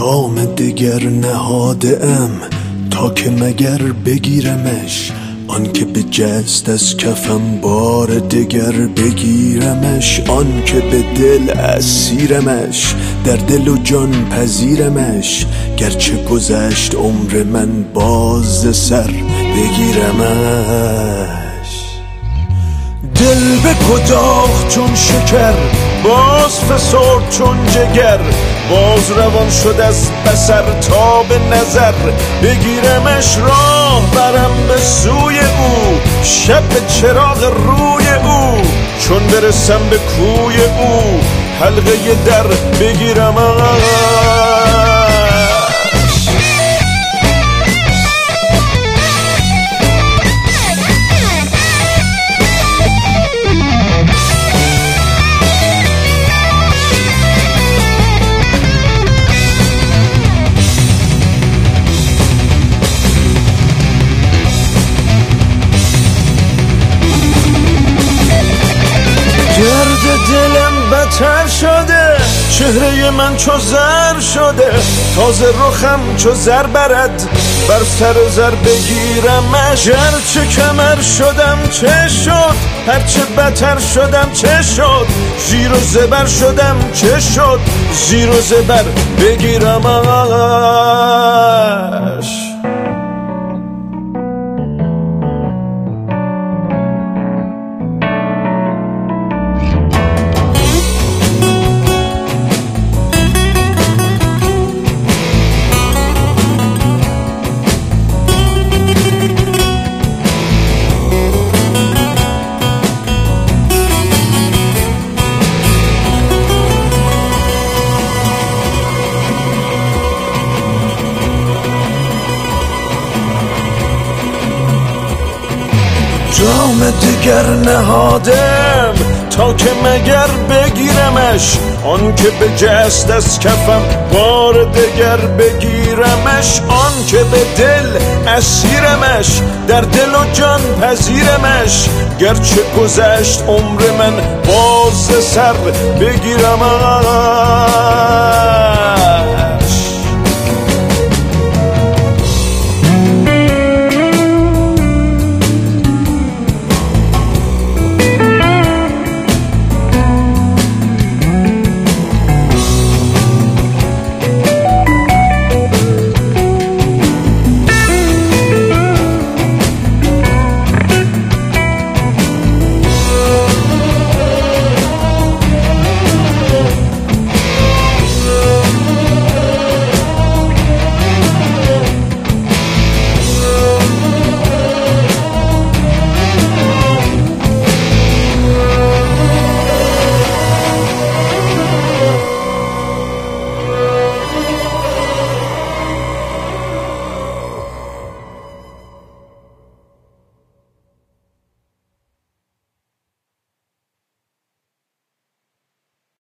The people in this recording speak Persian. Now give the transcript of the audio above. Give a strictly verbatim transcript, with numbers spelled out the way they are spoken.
جام دگر نهادم تا که مگر بگیرمش، آن که به جست از کفم بار دگر بگیرمش، آن که به دل اسیرمش در دل و جان پذیرمش، گرچه گذشت عمر من باز سر بگیرمش. دل به کداخ چون شکر باز فسرد چون جگر، باز روان شد از بصر تا به نظر بگیرمش. راه برم به سوی او شب به چراغ روی او، چون برسم به کوی او حلقه در بگیرمش. گرد دلم بتر شده، چهره من چو زر شده، تازه رخم چو زر برد بر سر زر بگیرمش. گرچه کمر شدم چه شد، هرچه بتر شدم چه شد، زیر و زبر شدم چه شد، زیر و زبر بگیرمش. جام دگر نهادم تا که مگر بگیرمش، آن که به جست از کفم بار دگر بگیرمش، آن که به دل اسیرمش در دل و جان پذیرمش، گرچه گذشت عمر من باز سر بگیرمش.